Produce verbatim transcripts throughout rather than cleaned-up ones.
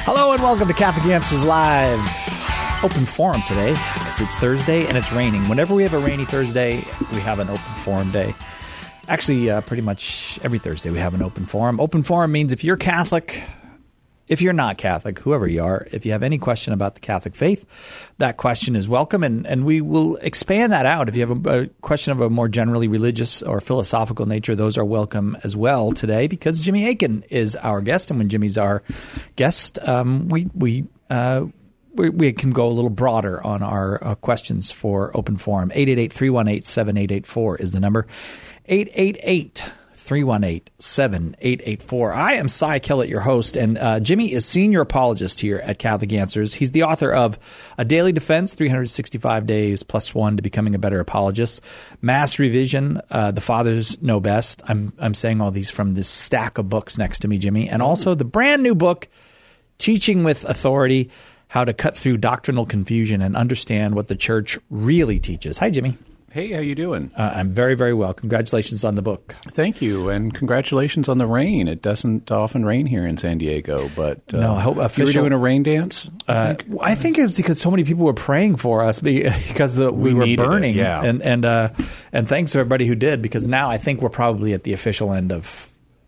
Hello and welcome to Catholic Answers Live. Open forum today because it's Thursday and it's raining. Whenever we have a rainy Thursday, we have an open forum day. Actually, uh, pretty much every Thursday we have an open forum. Open forum means if you're Catholic, if you're not Catholic, whoever you are, if you have any question about the Catholic faith, that question is welcome, and, and we will expand that out. If you have a, a question of a more generally religious or philosophical nature, those are welcome as well today because Jimmy Akin is our guest, and when Jimmy's our guest, um, we we, uh, we we can go a little broader on our uh, questions for Open Forum. eight eight eight, three one eight, seven eight eight four is the number. eight eight eight, three one eight, seven eight eight four. I am Cy Kellett, your host, and uh, Jimmy is senior apologist here at Catholic Answers. He's the author of A Daily Defense, three hundred sixty-five Days Plus One to Becoming a Better Apologist, Mass Revision, uh, The Fathers Know Best. I'm I'm saying all these from this stack of books next to me, Jimmy, and also the brand new book, Teaching with Authority, How to Cut Through Doctrinal Confusion and Understand What the Church Really Teaches. Hi, Jimmy. Hey, how you doing? Uh, I'm very, very well. Congratulations on the book. Thank you, and congratulations on the rain. It doesn't often rain here in San Diego, but uh, no, I hope official, you were doing a rain dance? I, uh, think? I think it was because so many people were praying for us because the, we, we were burning. It, yeah. And and uh, and thanks to everybody who did, because now I think we're probably at the official end of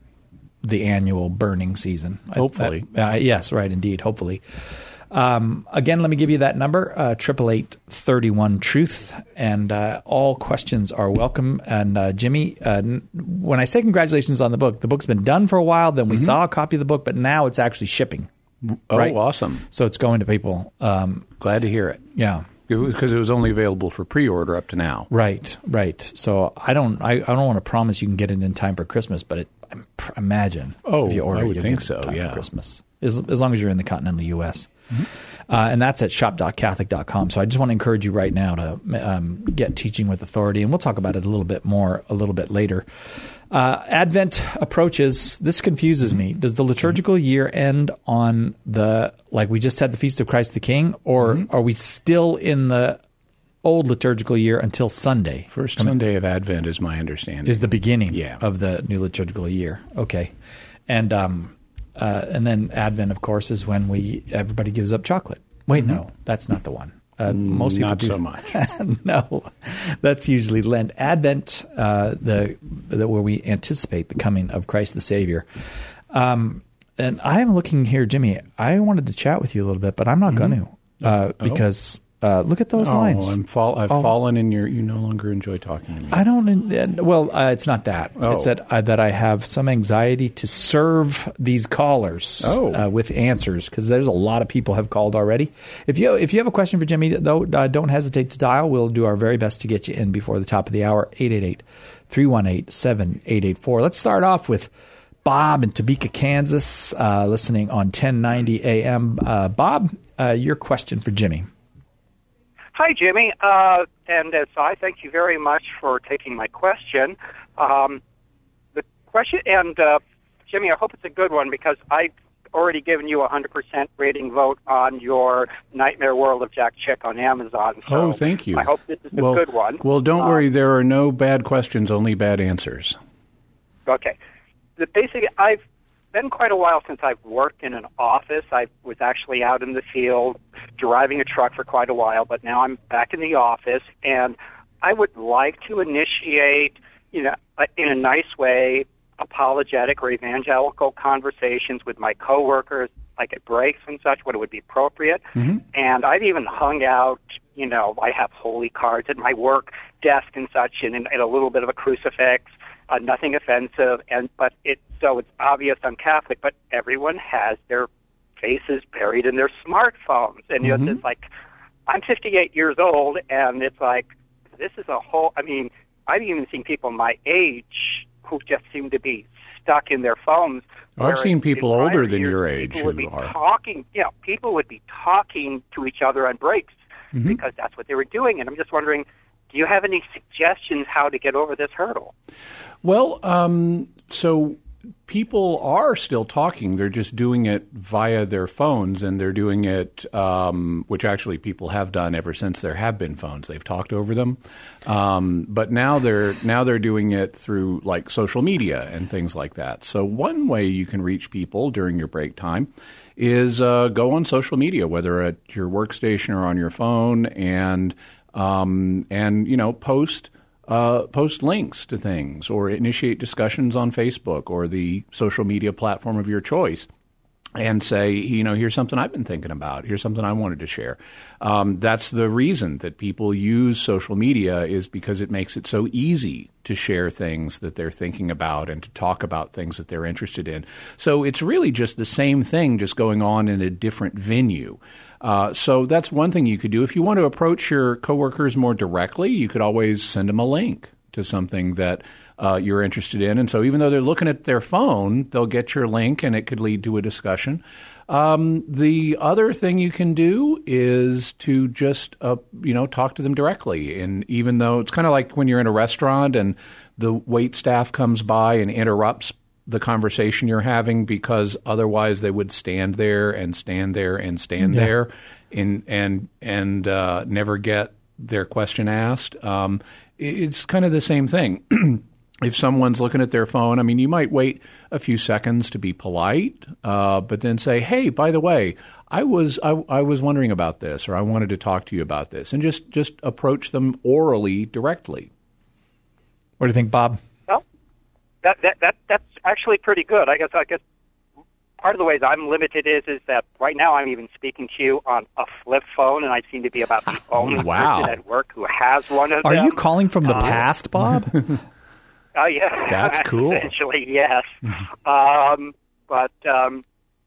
the annual burning season. Hopefully. I, uh, yes, right, indeed, hopefully. Um, again, let me give you that number, uh, eight eight eight, three one, truth, and uh, all questions are welcome. And uh, Jimmy, uh, n- when I say congratulations on the book, the book's been done for a while, then we mm-hmm. saw a copy of the book, but now it's actually shipping. Oh, right? Awesome. So it's going to people. Um, Glad to hear it. Yeah. Because it was only available for pre-order up to now. Right, right. So I don't I, I don't want to promise you can get it in time for Christmas, but it, imagine oh, if you order I would it, think get it so, in time yeah. for Christmas. As, as long as you're in the continental U S Mm-hmm. Uh, and that's at shop dot catholic dot com. So I just want to encourage you right now to um, get Teaching with Authority, and we'll talk about it a little bit more a little bit later. Uh, Advent approaches. This confuses me. Does the liturgical year end on the, like we just had the Feast of Christ the King, or mm-hmm. are we still in the old liturgical year until Sunday? First Sunday of Advent is my understanding. Is the beginning yeah. of the new liturgical year. Okay. And um, uh, and then Advent, of course, is when we everybody gives up chocolate. Wait, mm-hmm. no, that's not the one. Uh, most people not do. so much. No, that's usually Lent. Advent, uh, the, the where we anticipate the coming of Christ the Savior. Um, and I am looking here, Jimmy. I wanted to chat with you a little bit, but I'm not mm-hmm. going to uh, oh. because uh, look at those oh, lines. I'm fall, I've oh. fallen in your. You no longer enjoy talking to me. I don't. Uh, well, uh, it's not that. Oh. It's that uh, that I have some anxiety to serve these callers oh. uh, with answers, because there's a lot of people have called already. If you if you have a question for Jimmy, though, uh, don't hesitate to dial. We'll do our very best to get you in before the top of the hour. eight eight eight, three one eight, seven eight eight four. Let's start off with Bob in Topeka, Kansas, uh, listening on ten ninety A M. Uh, Bob, uh, your question for Jimmy. Hi, Jimmy. Uh, and uh, I thank you very much for taking my question. Um, the question, and uh, Jimmy, I hope it's a good one, because I've already given you a one hundred percent rating vote on your Nightmare World of Jack Chick on Amazon. So oh, thank you. I hope this is well, a good one. Well, don't uh, worry. There are no bad questions, only bad answers. Okay. The basic, I've been quite a while since I've worked in an office. I was actually out in the field driving a truck for quite a while, but now I'm back in the office, and I would like to initiate, you know, in a nice way, apologetic or evangelical conversations with my coworkers, like at breaks and such, when it would be appropriate. Mm-hmm. And I've even hung out, you know, I have holy cards at my work desk and such, and, and a little bit of a crucifix. Uh, nothing offensive, and but it so it's obvious I'm Catholic, but everyone has their faces buried in their smartphones, and you mm-hmm. know, it's like I'm fifty-eight years old, and it's like this is a whole. I mean, I've even seen people my age who just seem to be stuck in their phones. I've seen people older than years, your age people would who be are talking. You know, people would be talking to each other on breaks mm-hmm. because that's what they were doing, and I'm just wondering, do you have any suggestions how to get over this hurdle? Well, um, so people are still talking. They're just doing it via their phones, and they're doing it, um, which actually people have done ever since there have been phones. They've talked over them, um, but now they're now they're doing it through like social media and things like that. So one way you can reach people during your break time is uh, go on social media, whether at your workstation or on your phone, and um, and you know post. Uh, post links to things or initiate discussions on Facebook or the social media platform of your choice and say, you know, here's something I've been thinking about. Here's something I wanted to share. Um, that's the reason that people use social media, is because it makes it so easy to share things that they're thinking about and to talk about things that they're interested in. So it's really just the same thing, just going on in a different venue. Uh, so that's one thing you could do. If you want to approach your coworkers more directly, you could always send them a link to something that uh, you're interested in. And so even though they're looking at their phone, they'll get your link and it could lead to a discussion. Um, the other thing you can do is to just, uh, you know, talk to them directly. And even though it's kind of like when you're in a restaurant and the wait staff comes by and interrupts the conversation you're having, because otherwise they would stand there and stand there and stand yeah. there and and and uh, never get their question asked. Um, it's kind of the same thing. If someone's looking at their phone, I mean, you might wait a few seconds to be polite, uh, but then say, "Hey, by the way, I was I, I was wondering about this, or I wanted to talk to you about this," and just just approach them orally, directly. What do you think, Bob? Well, that that that that's actually pretty good. I guess I guess part of the ways I'm limited is is that right now I'm even speaking to you on a flip phone, and I seem to be about the only wow. person at work who has one of Are them. you calling from the uh, past, Bob? Oh, yeah. That's cool. Essentially, yes. um, but um,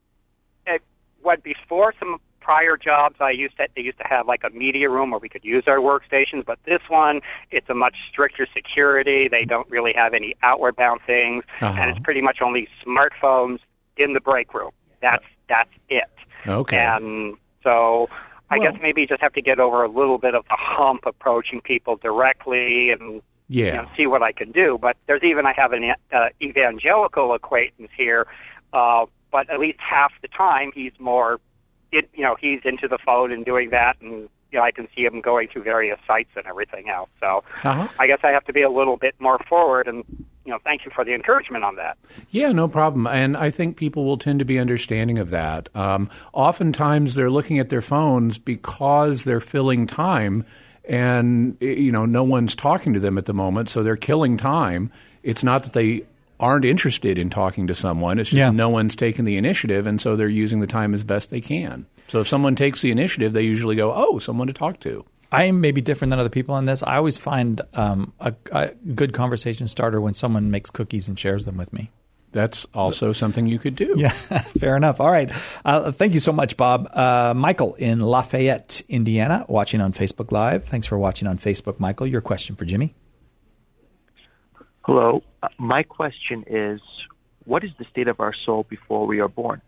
it, what before some prior jobs, I used to they used to have like a media room where we could use our workstations. But this one, it's a much stricter security. They don't really have any outward bound things, uh-huh. and it's pretty much only smartphones in the break room. That's that's it. Okay. And so I well, guess maybe you just have to get over a little bit of the hump approaching people directly and. Yeah. You know, see what I can do. But there's even, I have an uh, evangelical acquaintance here, uh, but at least half the time he's more, it, you know, he's into the phone and doing that, and, you know, I can see him going through various sites and everything else. So uh-huh. I guess I have to be a little bit more forward, and, you know, thank you for the encouragement on that. Yeah, no problem. And I think people will tend to be understanding of that. Um, oftentimes they're looking at their phones because they're filling time. And, you know, no one's talking to them at the moment, so they're killing time. It's not that they aren't interested in talking to someone. It's just yeah. no one's taken the initiative, and so they're using the time as best they can. So if someone takes the initiative, they usually go, oh, someone to talk to. I am maybe different than other people on this. I always find um, a, a good conversation starter when someone makes cookies and shares them with me. That's also something you could do. Yeah, fair enough. All right. Uh, thank you so much, Bob. Uh, Michael in Lafayette, Indiana, watching on Facebook Live. Thanks for watching on Facebook, Michael. Your question for Jimmy. Hello. Uh, my question is, what is the state of our soul before we are born?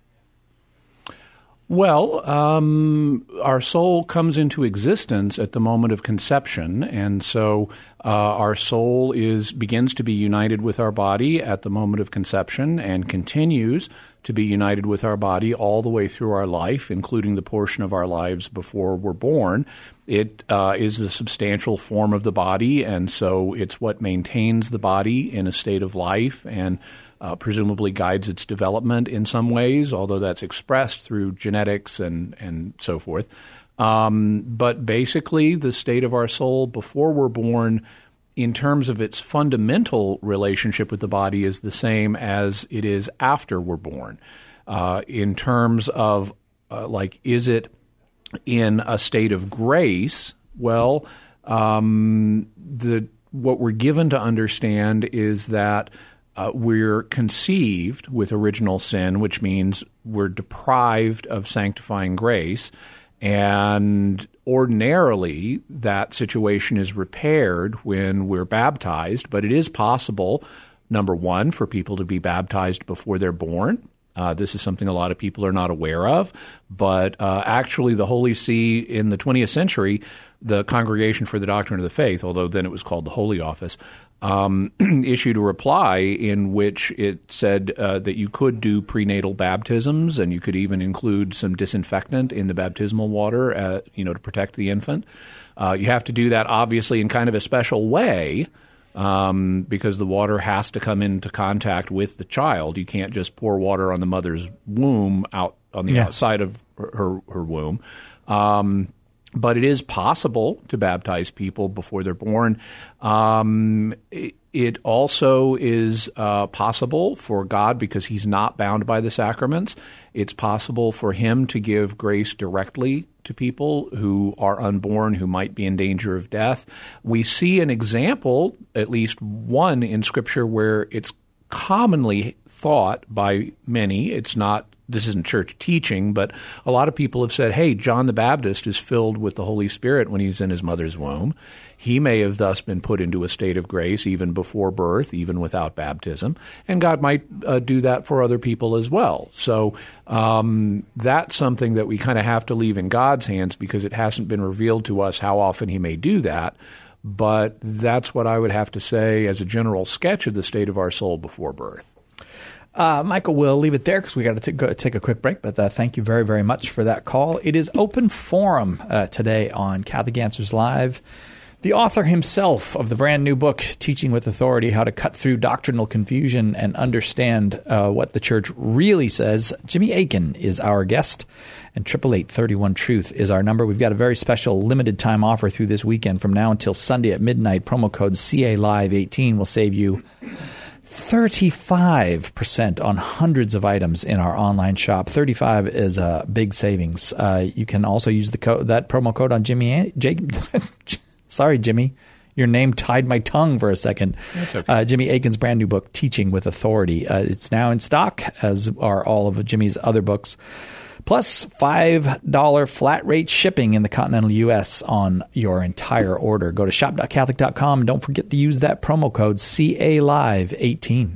Well, um, our soul comes into existence at the moment of conception, and so uh, our soul is begins to be united with our body at the moment of conception and continues to be united with our body all the way through our life, including the portion of our lives before we're born. It uh, is the substantial form of the body, and so it's what maintains the body in a state of life and Uh, presumably guides its development in some ways, although that's expressed through genetics and, and so forth. Um, but basically, the state of our soul before we're born, in terms of its fundamental relationship with the body, is the same as it is after we're born. Uh, in terms of, uh, like, is it in a state of grace? Well, um, the what we're given to understand is that Uh, we're conceived with original sin, which means we're deprived of sanctifying grace. And ordinarily, that situation is repaired when we're baptized. But it is possible, number one, for people to be baptized before they're born. Uh, this is something a lot of people are not aware of. But uh, actually, the Holy See in the twentieth century, the Congregation for the Doctrine of the Faith, although then it was called the Holy Office, um, issued a reply in which it said uh, that you could do prenatal baptisms, and you could even include some disinfectant in the baptismal water, uh, you know, to protect the infant. Uh, you have to do that, obviously, in kind of a special way, um, because the water has to come into contact with the child. You can't just pour water on the mother's womb out on the yeah. outside of her, her, her womb. Um But it is possible to baptize people before they're born. Um, it, it also is uh, possible for God, because he's not bound by the sacraments, it's possible for him to give grace directly to people who are unborn, who might be in danger of death. We see an example, at least one in Scripture, where it's commonly thought by many, it's not this isn't church teaching, but a lot of people have said, hey, John the Baptist is filled with the Holy Spirit when he's in his mother's womb. He may have thus been put into a state of grace even before birth, even without baptism. And God might uh, do that for other people as well. So um, that's something that we kind of have to leave in God's hands, because it hasn't been revealed to us how often he may do that. But that's what I would have to say as a general sketch of the state of our soul before birth. Uh, Michael, we'll leave it there because we got to go take a quick break. But uh, thank you very, very much for that call. It is Open Forum uh, today on Catholic Answers Live. The author himself of the brand new book, Teaching with Authority, How to Cut Through Doctrinal Confusion and Understand uh, What the Church Really Says, Jimmy Akin is our guest, and eight eight eight, three one, truth is our number. We've got a very special limited time offer through this weekend from now until Sunday at midnight. Promo code C A Live eighteen will save you thirty-five percent on hundreds of items in our online shop. thirty-five is a big savings. Uh, you can also use the code, that promo code on Jimmy. A- J- Sorry, Jimmy. Your name tied my tongue for a second. That's okay. Uh, Jimmy Akin's brand new book, Teaching with Authority. Uh, it's now in stock, as are all of Jimmy's other books. Plus five dollars flat rate shipping in the continental U S on your entire order. Go to shop dot catholic dot com and don't forget to use that promo code C A Live eighteen.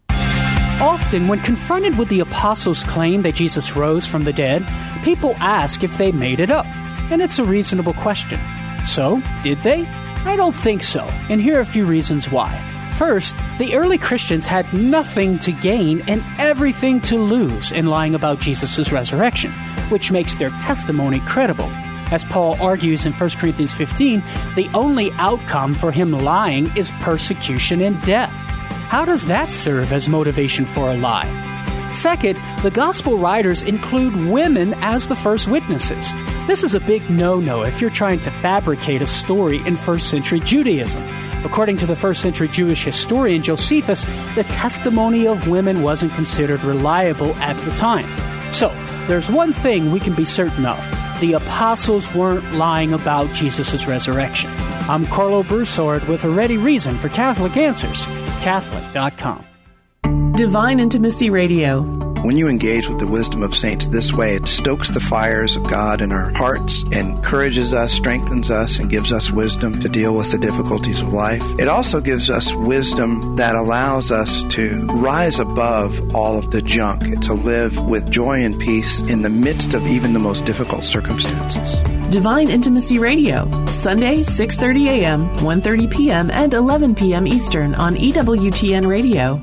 Often, when confronted with the apostles' claim that Jesus rose from the dead, people ask if they made it up. And it's a reasonable question. So, did they? I don't think so. And here are a few reasons why. First, the early Christians had nothing to gain and everything to lose in lying about Jesus' resurrection, which makes their testimony credible. As Paul argues in First Corinthians fifteen, the only outcome for him lying is persecution and death. How does that serve as motivation for a lie? Second, the gospel writers include women as the first witnesses. This is a big no-no if you're trying to fabricate a story in first century Judaism. According to the first century Jewish historian Josephus, the testimony of women wasn't considered reliable at the time. So, there's one thing we can be certain of. The apostles weren't lying about Jesus' resurrection. I'm Carlo Broussard with a ready reason for Catholic Answers, Catholic dot com. Divine Intimacy Radio. When you engage with the wisdom of saints this way, it stokes the fires of God in our hearts, encourages us, strengthens us, and gives us wisdom to deal with the difficulties of life. It also gives us wisdom that allows us to rise above all of the junk, to live with joy and peace in the midst of even the most difficult circumstances. Divine Intimacy Radio, Sunday, six thirty a.m., one thirty p.m., and eleven p.m. Eastern on E W T N Radio.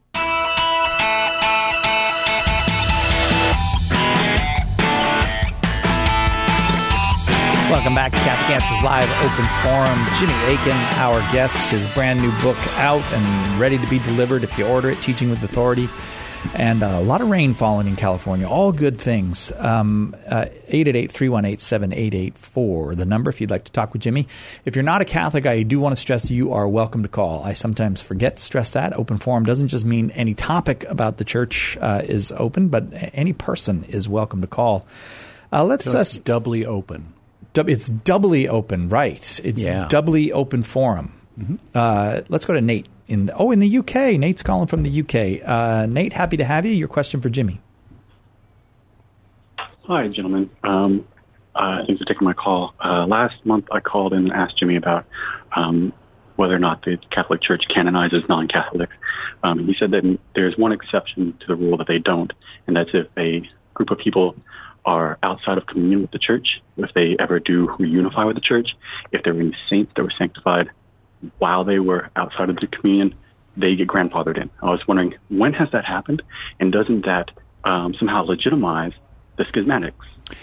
Welcome back to Catholic Answers Live Open Forum. Jimmy Akin, our guest, his brand new book out and ready to be delivered if you order it, Teaching with Authority. And uh, a lot of rain falling in California. All good things. Um, uh, eight eight eight, three one eight, seven eight eight four, the number if you'd like to talk with Jimmy. If you're not a Catholic, I do want to stress you are welcome to call. I sometimes forget to stress that. Open Forum doesn't just mean any topic about the church uh, is open, but any person is welcome to call. Uh, let's so it's uh, doubly open. It's doubly open, right? It's yeah. doubly open forum. Mm-hmm. Uh, let's go to Nate. In the, oh, in the U K. Nate's calling from the U K. Uh, Nate, happy to have you. Your question for Jimmy. Hi, gentlemen. Um, uh, thanks for taking my call. Uh, last month, I called and asked Jimmy about um, whether or not the Catholic Church canonizes non-Catholics. Um, he said that there's one exception to the rule that they don't, and that's if a group of people are outside of communion with the church, if they ever do reunify with the church, if there were any saints that were sanctified while they were outside of the communion, they get grandfathered in. I was wondering, when has that happened, and doesn't that um, somehow legitimize the schismatics?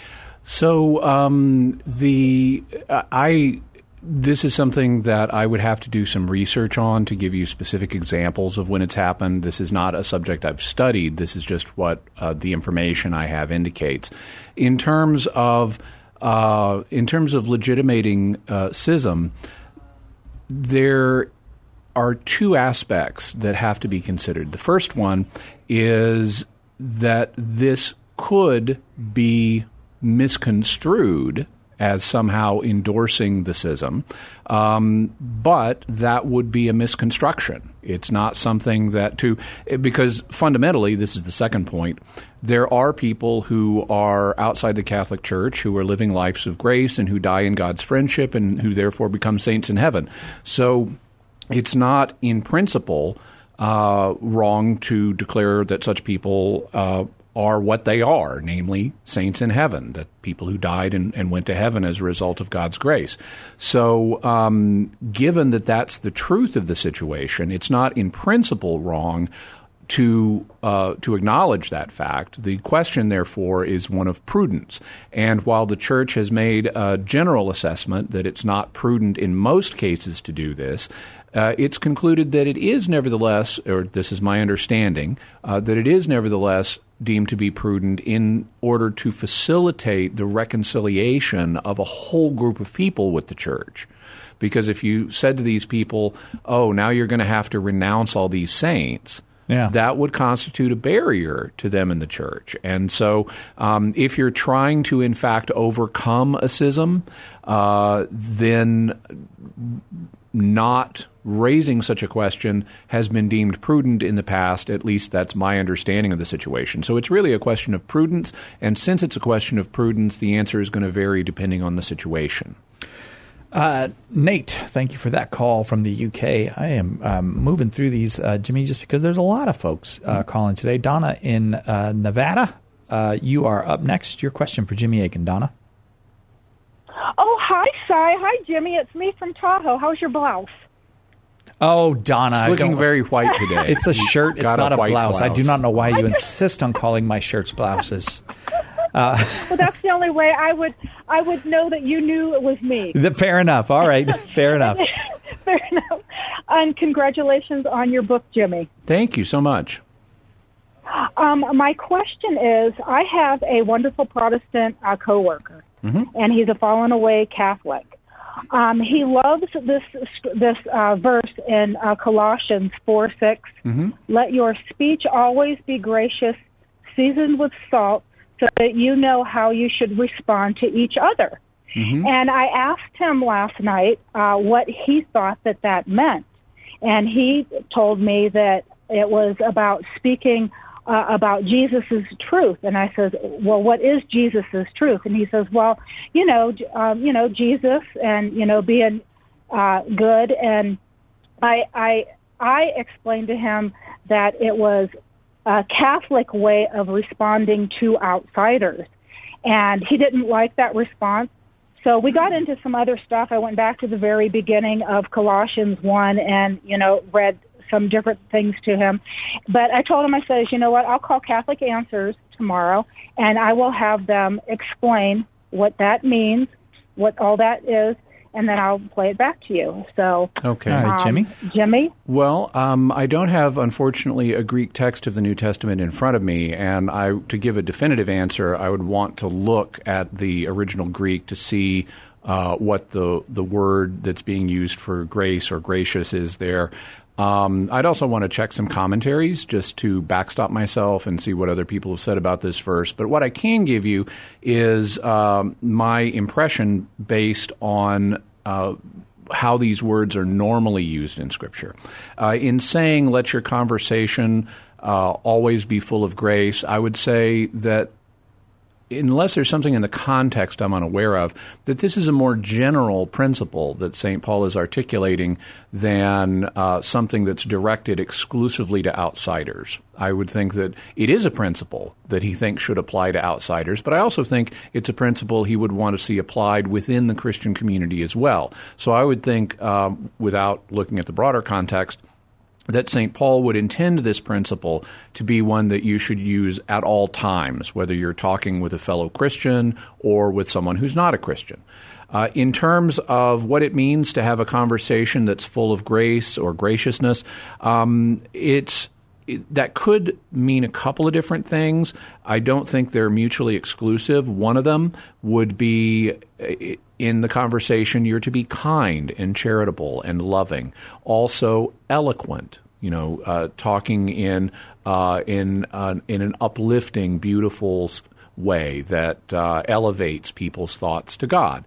So um, the I this is something that I would have to do some research on to give you specific examples of when it's happened. This is not a subject I've studied. This is just what uh, the information I have indicates. In terms of uh, in terms of legitimating uh, schism, there are two aspects that have to be considered. The first one is that this could be misconstrued as somehow endorsing the schism, um, but that would be a misconstruction. It's not something that to – because fundamentally, this is the second point, there are people who are outside the Catholic Church who are living lives of grace and who die in God's friendship and who therefore become saints in heaven. So it's not in principle uh, wrong to declare that such people uh, are what they are, namely saints in heaven, that people who died and, and went to heaven as a result of God's grace. So um, given that that's the truth of the situation, it's not in principle wrong to uh, to acknowledge that fact. The question, therefore, is one of prudence. And while the Church has made a general assessment that it's not prudent in most cases to do this, uh, it's concluded that it is nevertheless, or this is my understanding, uh, that it is nevertheless deemed to be prudent in order to facilitate the reconciliation of a whole group of people with the Church. Because if you said to these people, oh, now you're going to have to renounce all these saints, yeah. that would constitute a barrier to them in the Church. And so um, if you're trying to, in fact, overcome a schism, uh, then not raising such a question has been deemed prudent in the past. At least that's my understanding of the situation. So it's really a question of prudence, and since it's a question of prudence, the answer is going to vary depending on the situation. Uh, Nate, thank you for that call from the U K. I am um, moving through these, uh, Jimmy, just because there's a lot of folks uh, calling today. Donna in uh, Nevada, uh, you are up next. Your question for Jimmy Akin, Donna. Oh, hi, Cy. Hi, Jimmy. It's me from Tahoe. How's your blouse? Oh, Donna. It's looking very white today. It's a shirt. It's not a, a blouse. blouse. I do not know why you insist on calling my shirts blouses. Uh, well, that's the only way I would I would know that you knew it was me. The, fair enough. All right. Fair enough. Fair enough. And congratulations on your book, Jimmy. Thank you so much. Um, my question is, I have a wonderful Protestant uh, coworker, mm-hmm. and he's a fallen away Catholic. Um, he loves this this uh, verse in uh, Colossians four six. Mm-hmm. Let your speech always be gracious, seasoned with salt, so that you know how you should respond to each other. Mm-hmm. And I asked him last night uh, what he thought that that meant. And he told me that it was about speaking uh, about Jesus' truth. And I said, well, what is Jesus' truth? And he says, well, you know, um, you know, Jesus and, you know, being uh, good. And I, I, I explained to him that it was a Catholic way of responding to outsiders. And he didn't like that response. So we got into some other stuff. I went back to the very beginning of Colossians one and, you know, read some different things to him. But I told him, I said, you know what, I'll call Catholic Answers tomorrow, and I will have them explain what that means, what all that is, and then I'll play it back to you. So, okay, all right, Jimmy. Um, Jimmy. Well, um, I don't have, unfortunately, a Greek text of the New Testament in front of me, and I, to give a definitive answer, I would want to look at the original Greek to see uh, what the the word that's being used for grace or gracious is there. Um, I'd also want to check some commentaries just to backstop myself and see what other people have said about this verse. But what I can give you is um, my impression based on uh, how these words are normally used in Scripture. Uh, in saying, let your conversation uh, always be full of grace, I would say that unless there's something in the context I'm unaware of, that this is a more general principle that Saint Paul is articulating than uh, something that's directed exclusively to outsiders. I would think that it is a principle that he thinks should apply to outsiders, but I also think it's a principle he would want to see applied within the Christian community as well. So I would think, um, without looking at the broader context, that Saint Paul would intend this principle to be one that you should use at all times, whether you're talking with a fellow Christian or with someone who's not a Christian. Uh, in terms of what it means to have a conversation that's full of grace or graciousness, um, it's it, that could mean a couple of different things. I don't think they're mutually exclusive. One of them would be in the conversation, you're to be kind and charitable and loving, also eloquent. You know, uh, talking in uh, in uh, in an uplifting, beautiful way that uh, elevates people's thoughts to God.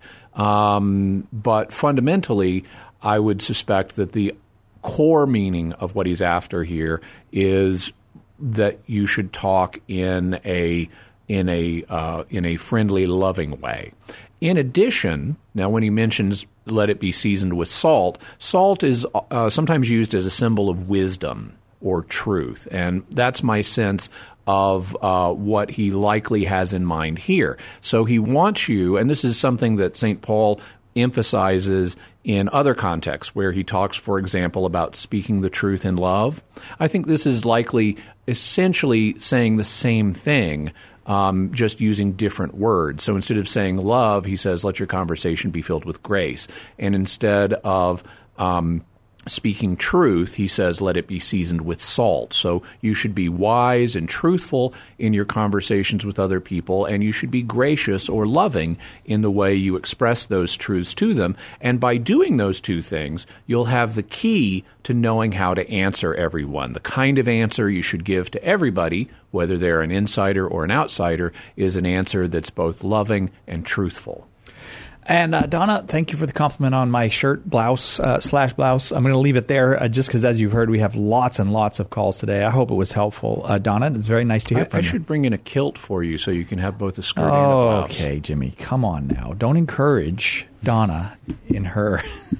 Um, but fundamentally, I would suspect that the core meaning of what he's after here is that you should talk in a in a uh, in a friendly, loving way. In addition, now when he mentions let it be seasoned with salt, salt is uh, sometimes used as a symbol of wisdom or truth, and that's my sense of uh, what he likely has in mind here. So he wants you, and this is something that Saint Paul emphasizes in other contexts where he talks, for example, about speaking the truth in love. I think this is likely essentially saying the same thing, um, just using different words. So instead of saying love, he says, let your conversation be filled with grace. And instead of um, speaking truth, he says, let it be seasoned with salt. So you should be wise and truthful in your conversations with other people, and you should be gracious or loving in the way you express those truths to them. And by doing those two things, you'll have the key to knowing how to answer everyone. The kind of answer you should give to everybody, whether they're an insider or an outsider, is an answer that's both loving and truthful. And uh, Donna, thank you for the compliment on my shirt, blouse, uh, slash blouse. I'm going to leave it there uh, just because, as you've heard, we have lots and lots of calls today. I hope it was helpful. Uh, Donna, it's very nice to hear I, from I you. I should bring in a kilt for you so you can have both a skirt oh, and a blouse. Okay, Jimmy, come on now. Don't encourage Donna in her...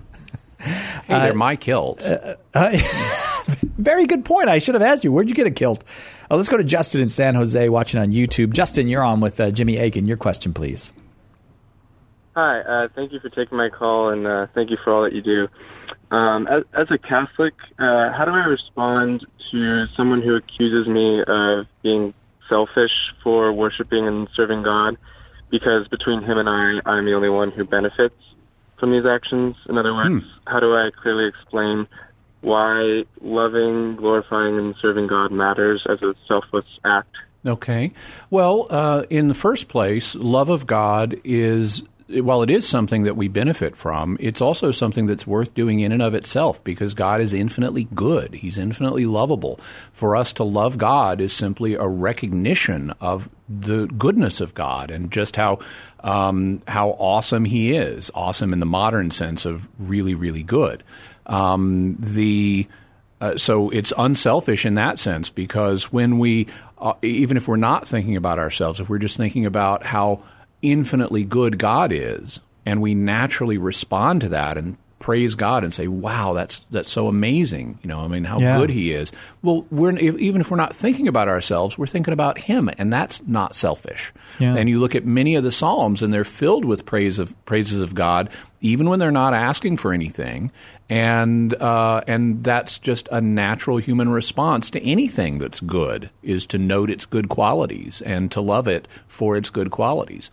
Hey, they're uh, my kilts. Uh, uh, very good point. I should have asked you, where'd you get a kilt? Uh, let's go to Justin in San Jose watching on YouTube. Justin, you're on with uh, Jimmy Akin. Your question, please. Hi, uh, thank you for taking my call, and uh, thank you for all that you do. Um, as, as a Catholic, uh, how do I respond to someone who accuses me of being selfish for worshiping and serving God? Because between him and I, I'm the only one who benefits from these actions. In other words, hmm. how do I clearly explain why loving, glorifying, and serving God matters as a selfless act? Okay. Well, uh, in the first place, love of God is... While it is something that we benefit from, it's also something that's worth doing in and of itself because God is infinitely good. He's infinitely lovable. For us to love God is simply a recognition of the goodness of God and just how um, how awesome He is. Awesome in the modern sense of really, really good. Um, the uh, so it's unselfish in that sense because when we, uh, even if we're not thinking about ourselves, if we're just thinking about how infinitely good God is, and we naturally respond to that and praise God and say, wow, that's that's so amazing. You know, I mean, how yeah. good He is. Well, we're even if we're not thinking about ourselves, we're thinking about Him, and that's not selfish. Yeah. And you look at many of the Psalms, and they're filled with praise of praises of God, even when they're not asking for anything. And uh, and that's just a natural human response to anything that's good, is to note its good qualities and to love it for its good qualities.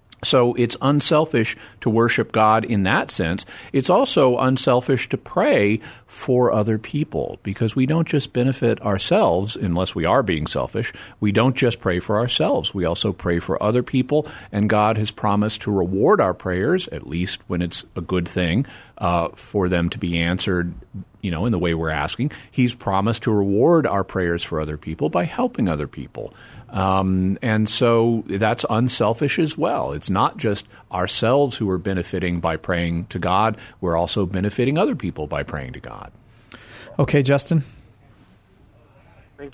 So it's unselfish to worship God in that sense. It's also unselfish to pray for other people because we don't just benefit ourselves unless we are being selfish. We don't just pray for ourselves. We also pray for other people, and God has promised to reward our prayers, at least when it's a good thing, uh, for them to be answered, you know, in the way we're asking. He's promised to reward our prayers for other people by helping other people. Um, and so that's unselfish as well. It's not just ourselves who are benefiting by praying to God. We're also benefiting other people by praying to God. Okay, Justin. Thank you.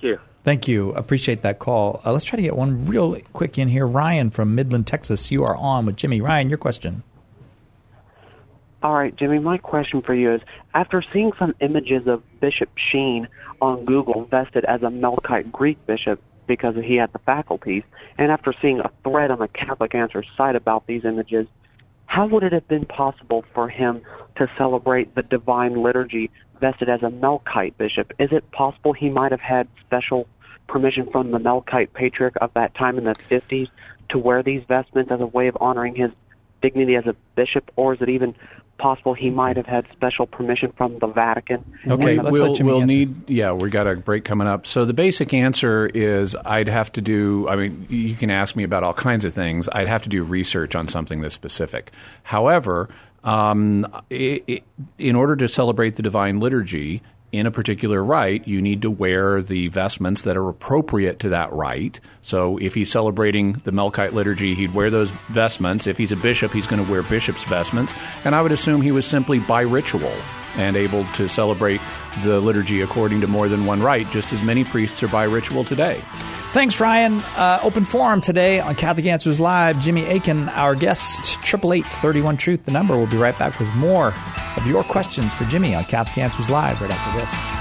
Thank you. Appreciate that call. Uh, let's try to get one real quick in here. Ryan from Midland, Texas. You are on with Jimmy. Ryan, your question. All right, Jimmy, my question for you is, after seeing some images of Bishop Sheen on Google vested as a Melkite Greek bishop because he had the faculties, and after seeing a thread on the Catholic Answers site about these images, how would it have been possible for him to celebrate the Divine Liturgy vested as a Melkite bishop? Is it possible he might have had special permission from the Melkite patriarch of that time in the fifties to wear these vestments as a way of honoring his dignity as a bishop, or is it even possible he might have had special permission from the Vatican? Okay, let's we'll, let Jimmy we'll answer. need, yeah, we got a break coming up. So the basic answer is I'd have to do, I mean, you can ask me about all kinds of things. I'd have to do research on something that's specific. However, um, it, it, in order to celebrate the Divine Liturgy in a particular rite, you need to wear the vestments that are appropriate to that rite. So if he's celebrating the Melkite liturgy, he'd wear those vestments. If he's a bishop, he's going to wear bishop's vestments. And I would assume he was simply bi-ritual and able to celebrate the liturgy according to more than one rite, just as many priests are bi-ritual today. Thanks, Ryan. Uh, open forum today on Catholic Answers Live. Jimmy Akin, our guest, eight eight eight, three one, truth, the number. We'll be right back with more of your questions for Jimmy on Catholic Answers Live right after this.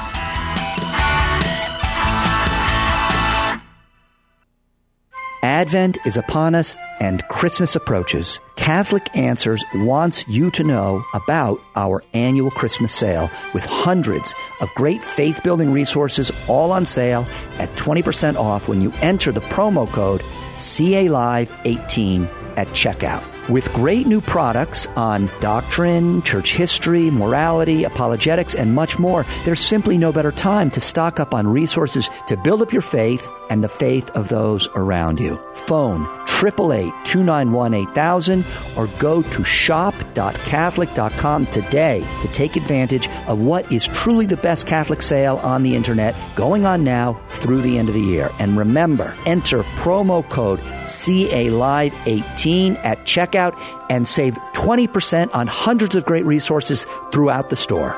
Advent is upon us and Christmas approaches. Catholic Answers wants you to know about our annual Christmas sale with hundreds of great faith-building resources all on sale at twenty percent off when you enter the promo code C A Live eighteen at checkout. With great new products on doctrine, church history, morality, apologetics, and much more, there's simply no better time to stock up on resources to build up your faith and the faith of those around you. Phone eight eight eight, two nine one, eight thousand or go to shop dot catholic dot com today to take advantage of what is truly the best Catholic sale on the internet going on now through the end of the year. And remember, enter promo code C A Live eighteen at checkout and save twenty percent on hundreds of great resources throughout the store.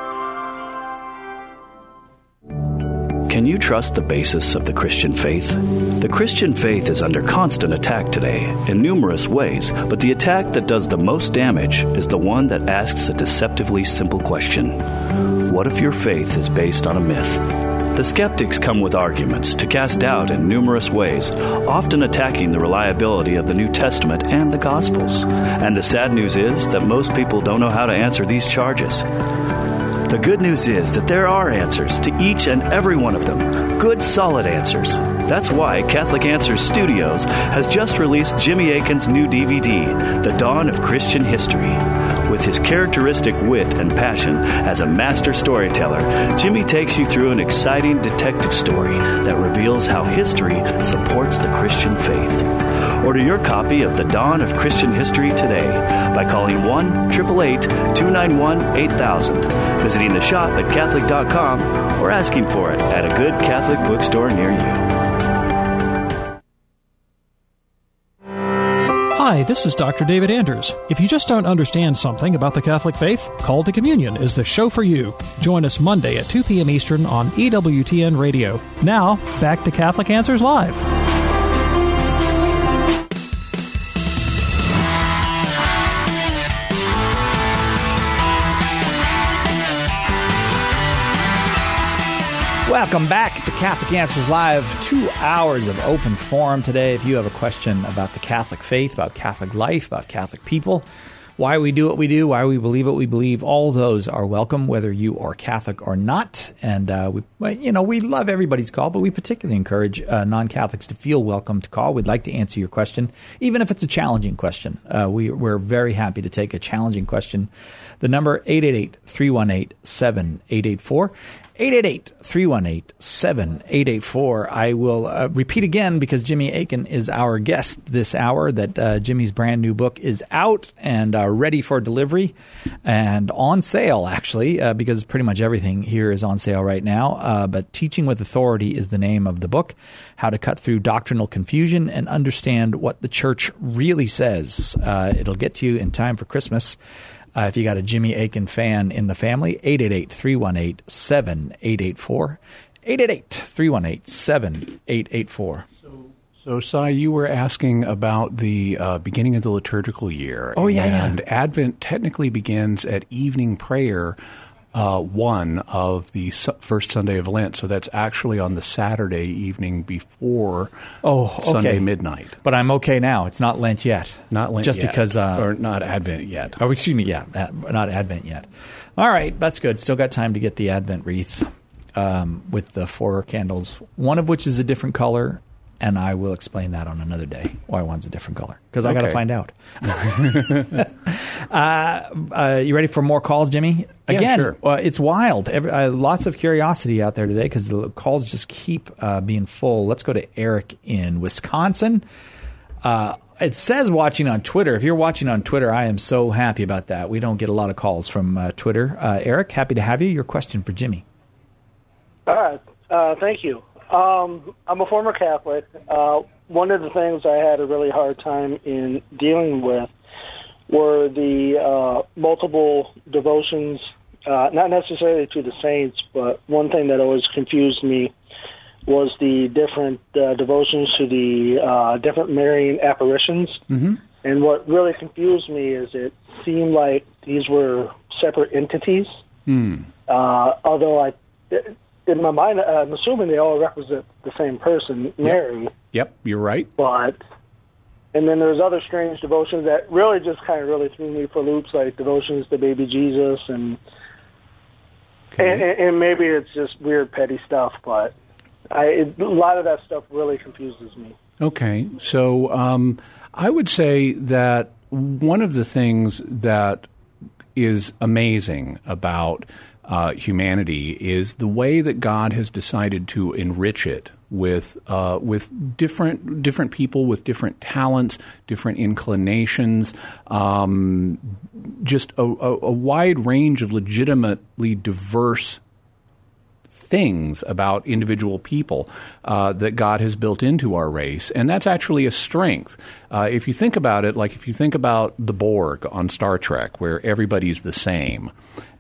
Can you trust the basis of the Christian faith? The Christian faith is under constant attack today in numerous ways, but the attack that does the most damage is the one that asks a deceptively simple question. What if your faith is based on a myth? The skeptics come with arguments to cast doubt in numerous ways, often attacking the reliability of the New Testament and the Gospels. And the sad news is that most people don't know how to answer these charges. The good news is that there are answers to each and every one of them. Good, solid answers. That's why Catholic Answers Studios has just released Jimmy Akin's new D V D, The Dawn of Christian History. With his characteristic wit and passion as a master storyteller, Jimmy takes you through an exciting detective story that reveals how history supports the Christian faith. Order your copy of The Dawn of Christian History today by calling one eight eight eight, two nine one, eight thousand, visiting the shop at catholic dot com, or asking for it at a good Catholic bookstore near you. Hi, this is Doctor David Anders. If you just don't understand something about the Catholic faith, Call to Communion is the show for you. Join us Monday at two p.m. Eastern on E W T N Radio. Now, back to Catholic Answers Live. Welcome back to Catholic Answers Live. Two hours of open forum today. If you have a question about the Catholic faith, about Catholic life, about Catholic people, why we do what we do, why we believe what we believe, all those are welcome, whether you are Catholic or not. And uh, we, you know, we love everybody's call, but we particularly encourage uh, non-Catholics to feel welcome to call. We'd like to answer your question, even if it's a challenging question. Uh, we, we're very happy to take a challenging question. The number eight eight eight, three one eight, seven eight eight four. eight eight eight, three one eight, seven eight eight four. I will uh, repeat again because Jimmy Akin is our guest this hour, that uh, Jimmy's brand new book is out and uh, ready for delivery and on sale, actually, uh, because pretty much everything here is on sale right now. Uh, but Teaching with Authority is the name of the book, how to cut through doctrinal confusion and understand what the church really says. Uh, it'll get to you in time for Christmas. Uh, if you got a Jimmy Akin fan in the family, eight eight eight, three one eight, seven eight eight four. eight eight eight, three one eight, seven eight eight four. So, Sai, you were asking about the uh, beginning of the liturgical year. Oh, yeah, And yeah. Advent technically begins at evening prayer uh, one of the su- first Sunday of Lent. So that's actually on the Saturday evening before oh, okay. Sunday midnight. But I'm okay now. It's not Lent yet. Not Lent Just yet. because... Uh, or not Advent yet. Oh, excuse me, yeah. Uh, not Advent yet. All right, that's good. Still got time to get the Advent wreath um, with the four candles, one of which is a different color. And I will explain that on another day why one's a different color, because I got to Okay. find out. uh, uh, you ready for more calls, Jimmy? Yeah, Again, sure. uh, it's wild. Every, uh, lots of curiosity out there today because the calls just keep uh, being full. Let's go to Eric in Wisconsin. Uh, it says watching on Twitter. If you're watching on Twitter, I am so happy about that. We don't get a lot of calls from uh, Twitter. Uh, Eric, happy to have you. Your question for Jimmy. All right. Uh, thank you. Um, I'm a former Catholic. Uh, one of the things I had a really hard time in dealing with were the uh, multiple devotions, uh, not necessarily to the saints, but one thing that always confused me was the different uh, devotions to the uh, different Marian apparitions. Mm-hmm. And what really confused me is it seemed like these were separate entities, Mm. uh, although I... in my mind, I'm assuming they all represent the same person, Mary. Yep, yep you're right. But, and then there's other strange devotions that really just kind of really threw me for loops, like devotions to baby Jesus, and okay. and, and maybe it's just weird, petty stuff, but I, it, a lot of that stuff really confuses me. Okay, so um, I would say that one of the things that is amazing about Uh, humanity is the way that God has decided to enrich it with uh, with different different people with different talents, different inclinations, um, just a, a, a wide range of legitimately diverse things about individual people uh, that God has built into our race, and that's actually a strength. Uh, if you think about it, like if you think about the Borg on Star Trek, where everybody's the same,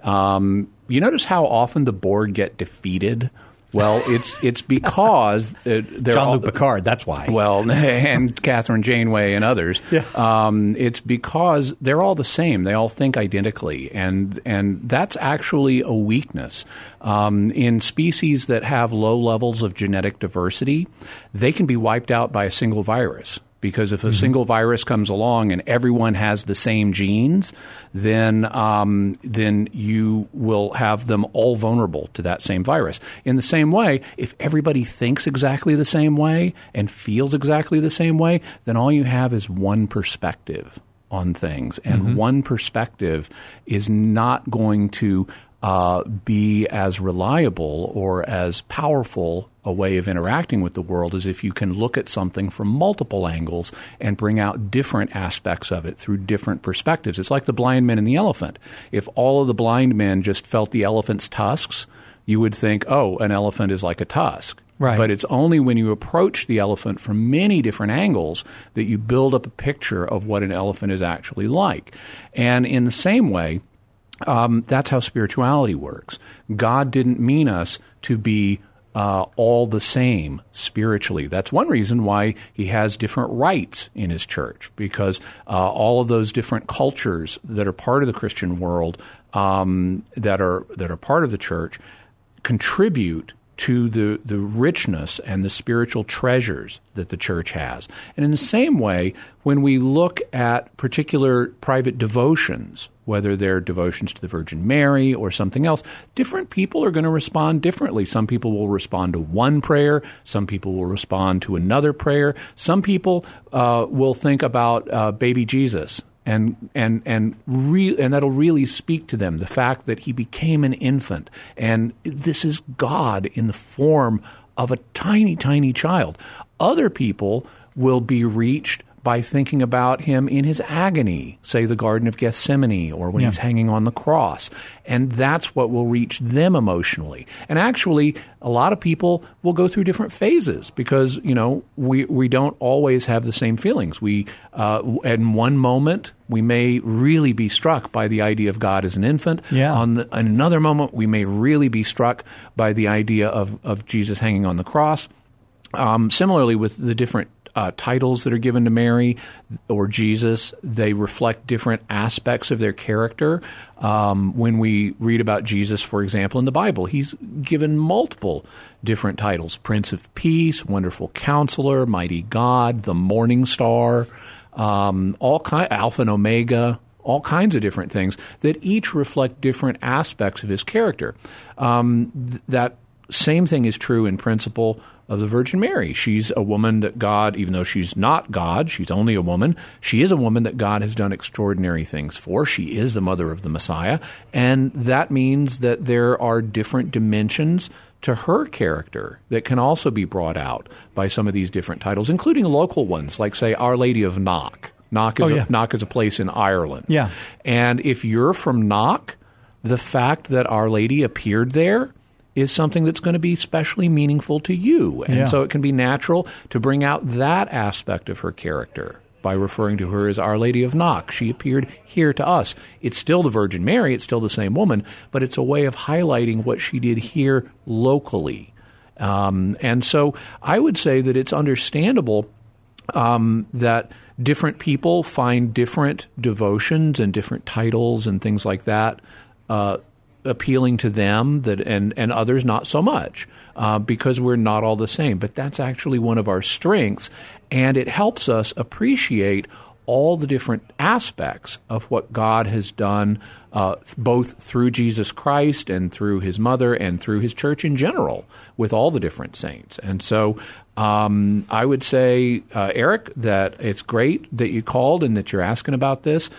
um, you notice how often the Borg get defeated? Well, it's it's because uh, they're Jean-Luc all, Picard, that's why. Well, and Catherine Janeway and others. Yeah. Um, it's because they're all the same. They all think identically, and and that's actually a weakness. Um, in species that have low levels of genetic diversity, they can be wiped out by a single virus. Because if a mm-hmm. single virus comes along and everyone has the same genes, then um, then you will have them all vulnerable to that same virus. In the same way, if everybody thinks exactly the same way and feels exactly the same way, then all you have is one perspective on things. And Mm-hmm. one perspective is not going to uh, be as reliable or as powerful a way of interacting with the world as if you can look at something from multiple angles and bring out different aspects of it through different perspectives. It's like the blind man and the elephant. If all of the blind men just felt the elephant's tusks, you would think, oh, an elephant is like a tusk. Right. But it's only when you approach the elephant from many different angles that you build up a picture of what an elephant is actually like. And in the same way, um, that's how spirituality works. God didn't mean us to be Uh, all the same spiritually. That's one reason why he has different rites in his church, because uh, all of those different cultures that are part of the Christian world, um, that are that are part of the church, contribute to the, the richness and the spiritual treasures that the church has. And in the same way, when we look at particular private devotions, whether they're devotions to the Virgin Mary or something else, different people are going to respond differently. Some people will respond to one prayer. Some people will respond to another prayer. Some people uh, will think about uh, baby Jesus. And and and re- and that'll really speak to them, the fact that he became an infant, and this is God in the form of a tiny, tiny child. Other people will be reached by thinking about him in his agony, say the Garden of Gethsemane, or when Yeah. he's hanging on the cross. And that's what will reach them emotionally. And actually, a lot of people will go through different phases because, you know, we, we don't always have the same feelings. We, uh, in one moment, we may really be struck by the idea of God as an infant. Yeah. On the, in another moment, we may really be struck by the idea of, of Jesus hanging on the cross. Um, similarly, with the different uh, titles that are given to Mary or Jesus, they reflect different aspects of their character. Um, when we read about Jesus, for example, in the Bible, he's given multiple different titles: Prince of Peace, Wonderful Counselor, Mighty God, the Morning Star, um, all kind, Alpha and Omega, all kinds of different things that each reflect different aspects of his character. Um, th- that same thing is true in principle of the Virgin Mary. She's a woman that God, even though she's not God, she's only a woman, she is a woman that God has done extraordinary things for. She is the mother of the Messiah, and that means that there are different dimensions to her character that can also be brought out by some of these different titles, including local ones, like, say, Our Lady of Knock. Knock is, Oh, yeah. a, Knock is a place in Ireland. Yeah. And if you're from Knock, the fact that Our Lady appeared there is something that's going to be especially meaningful to you. And Yeah. so it can be natural to bring out that aspect of her character by referring to her as Our Lady of Knock. She appeared here to us. It's still the Virgin Mary. It's still the same woman, but it's a way of highlighting what she did here locally. Um, and so I would say that it's understandable um, that different people find different devotions and different titles and things like that uh, appealing to them, that and, and others not so much, uh, because we're not all the same. But that's actually one of our strengths, and it helps us appreciate all the different aspects of what God has done, uh, both through Jesus Christ and through his mother and through his church in general, with all the different saints. And so um, I would say, uh, Eric, that it's great that you called and that you're asking about this.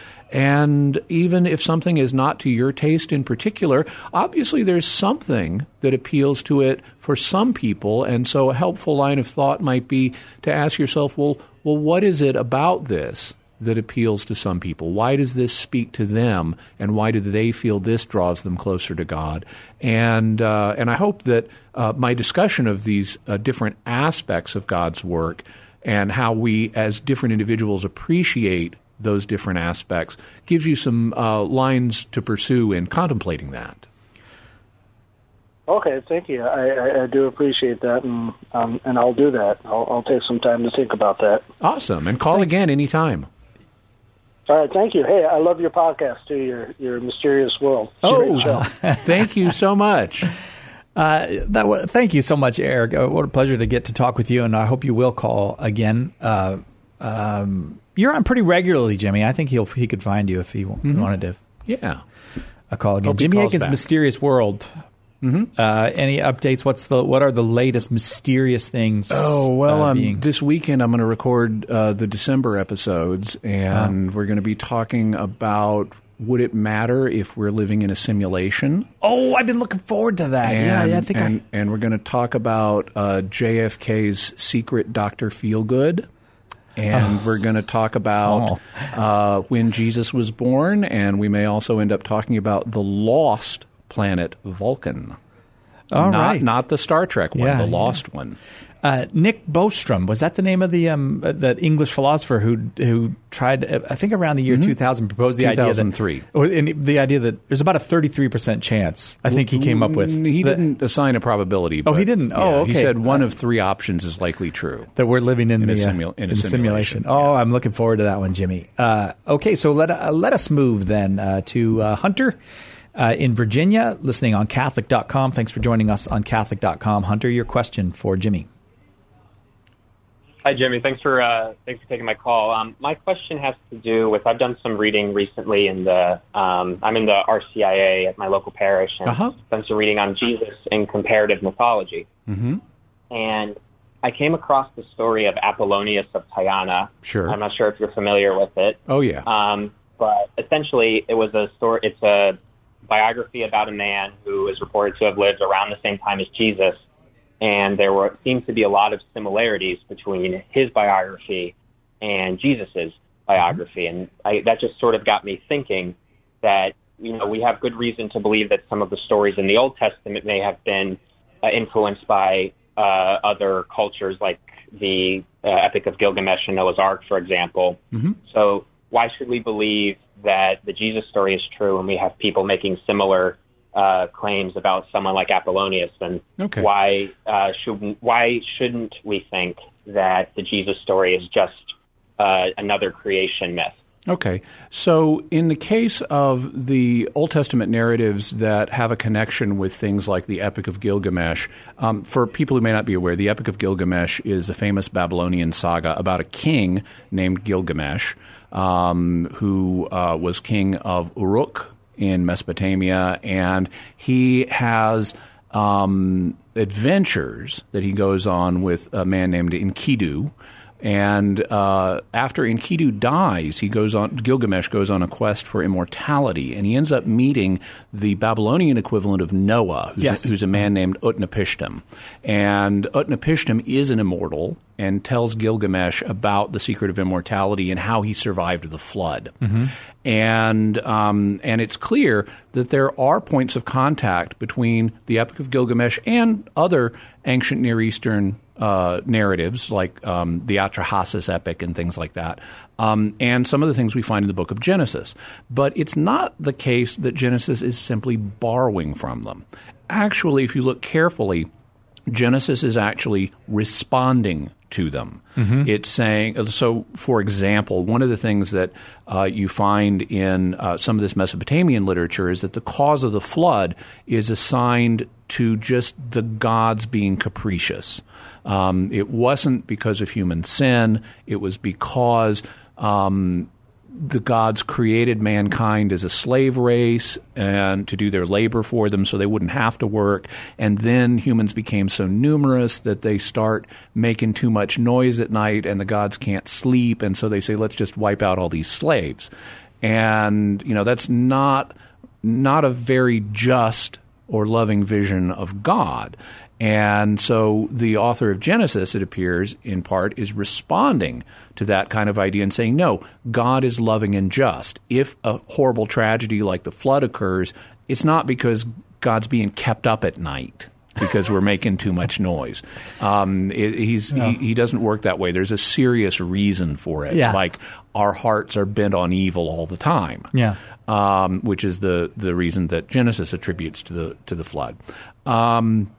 And even if something is not to your taste in particular, obviously there's something that appeals to it for some people. And so a helpful line of thought might be to ask yourself, well, well, what is it about this that appeals to some people? Why does this speak to them, and why do they feel this draws them closer to God? And uh, and I hope that uh, my discussion of these uh, different aspects of God's work and how we as different individuals appreciate those different aspects gives you some uh, lines to pursue in contemplating that. Okay, thank you. I, I, I do appreciate that, and um, and I'll do that. I'll, I'll take some time to think about that. Awesome. And call Thanks. again anytime. All right, thank you. Hey, I love your podcast, too, your, your Mysterious World. It's a great show. Thank you so much. Uh, that w- thank you so much, Eric. Uh, what a pleasure to get to talk with you, and I hope you will call again. Uh, um, you're on pretty regularly, Jimmy. I think he'll he could find you if he w- Mhm. wanted to. Yeah, a call again. Hope he Jimmy calls Akin's back. Mysterious World. Mm-hmm. Uh, any updates? What's the what are the latest mysterious things? Oh, well, uh, um, being- this weekend I'm going to record uh, the December episodes, and we're going to be talking about would it matter if we're living in a simulation? Oh, I've been looking forward to that. And, yeah, yeah, I think and, and we're going to talk about uh, J F K's secret Doctor Feelgood. And Oh. we're going to talk about uh, when Jesus was born, and we may also end up talking about the lost planet Vulcan. All not, right. not the Star Trek one, Yeah, the yeah. lost one. Uh, Nick Bostrom, was that the name of the um, uh, that English philosopher who who tried? Uh, I think around the year Mhm. two thousand proposed the idea two thousand three. that or, and the idea that there's about a thirty-three percent chance. I think he came up with. He that- didn't assign a probability. Oh, he but, didn't? Oh, yeah, okay. He said one of three options is likely true. that we're living in, In a the uh, simu- in a in simulation. Oh, I'm looking forward to that one, Jimmy. Uh, okay, so let uh, let us move then uh, to uh, Hunter uh, in Virginia, listening on Catholic dot com. Thanks for joining us on Catholic dot com. Hunter, your question for Jimmy. Hi, Jimmy. Thanks for uh, thanks for taking my call. Um, my question has to do with I've done some reading recently in the um, I'm in the R C I A at my local parish, and Uh-huh. done some reading on Jesus in comparative mythology. Mm-hmm. And I came across the story of Apollonius of Tyana. Sure. I'm not sure if you're familiar with it. Oh, yeah. Um, but essentially, it was a story. It's a biography about a man who is reported to have lived around the same time as Jesus. And there were seems to be a lot of similarities between his biography and Jesus's biography. And I, that just sort of got me thinking that, you know, we have good reason to believe that some of the stories in the Old Testament may have been uh, influenced by uh, other cultures, like the uh, Epic of Gilgamesh and Noah's Ark, for example. Mm-hmm. So why should we believe that the Jesus story is true when we have people making similar uh, claims about someone like Apollonius? And Okay. why uh, should why shouldn't we think that the Jesus story is just uh, another creation myth? Okay. So in the case of the Old Testament narratives that have a connection with things like the Epic of Gilgamesh, um, for people who may not be aware, the Epic of Gilgamesh is a famous Babylonian saga about a king named Gilgamesh, um, who uh, was king of Uruk in Mesopotamia, and he has um, adventures that he goes on with a man named Enkidu. And uh, after Enkidu dies, he goes on. Gilgamesh goes on a quest for immortality, and he ends up meeting the Babylonian equivalent of Noah, who's, Yes. a, who's a man named Utnapishtim. And Utnapishtim is an immortal and tells Gilgamesh about the secret of immortality and how he survived the flood. Mm-hmm. And um, and it's clear that there are points of contact between the Epic of Gilgamesh and other ancient Near Eastern uh, narratives, like um, the Atrahasis epic and things like that, um, and some of the things we find in the book of Genesis. But it's not the case that Genesis is simply borrowing from them. Actually, if you look carefully, Genesis is actually responding to them. Mm-hmm. It's saying, so for example, one of the things that uh, you find in uh, some of this Mesopotamian literature is that the cause of the flood is assigned to just the gods being capricious. Um, it wasn't because of human sin. It was because um, the gods created mankind as a slave race and to do their labor for them so they wouldn't have to work. And then humans became so numerous that they start making too much noise at night and the gods can't sleep. And so they say, let's just wipe out all these slaves. And, you know, that's not not a very just or loving vision of God. And so the author of Genesis, it appears, in part, is responding to that kind of idea and saying, no, God is loving and just. If a horrible tragedy like the flood occurs, it's not because God's being kept up at night because we're making too much noise. Um, it, he's, No. he, he doesn't work that way. There's a serious reason for it. Yeah. Like our hearts are bent on evil all the time. Yeah. Um, which is the, the reason that Genesis attributes to the to the flood. Um,